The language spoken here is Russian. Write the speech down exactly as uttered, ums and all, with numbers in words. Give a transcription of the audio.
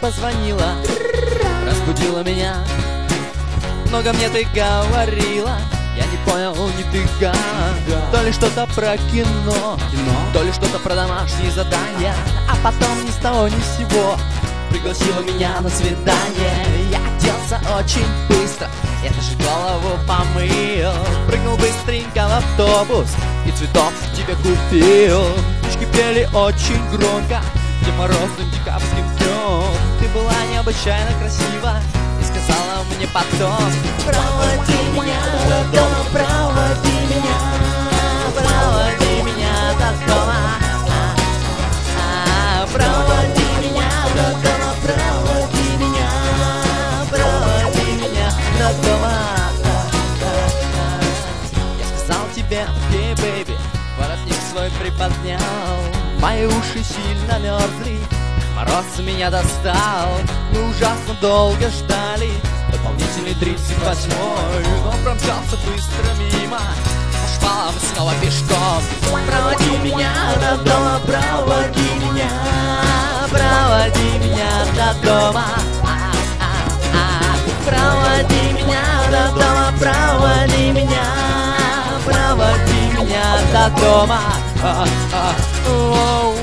позвонила, разбудила меня. Много мне ты говорила, я не понял нифига. То ли что-то про кино, кино, то ли что-то про домашние задания. А потом ни с того ни с сего пригласила меня на свидание. Я оделся очень быстро, я даже голову помыл. Прыгнул быстренько в автобус и цветов тебе купил. Птички пели очень громко тем морозным декабрьским днем. Ты была необычайно красива и сказала мне потом: проводи меня до дома, проводи меня, проводи меня до дома, а, проводи меня до дома, проводи меня, проводи меня до дома. Я сказал тебе: окей, бэйби, воротник свой приподнял. Мои уши сильно мерзли, мороз меня достал. Мы ужасно долго ждали дополнительный тридцать восьмой, но промчался быстро мимо, по шпалам снова пешком. Проводи меня до дома, проводи меня, проводи меня до дома, а, а, а. Проводи меня до дома, проводи меня, проводи меня до дома, а, а. Воу.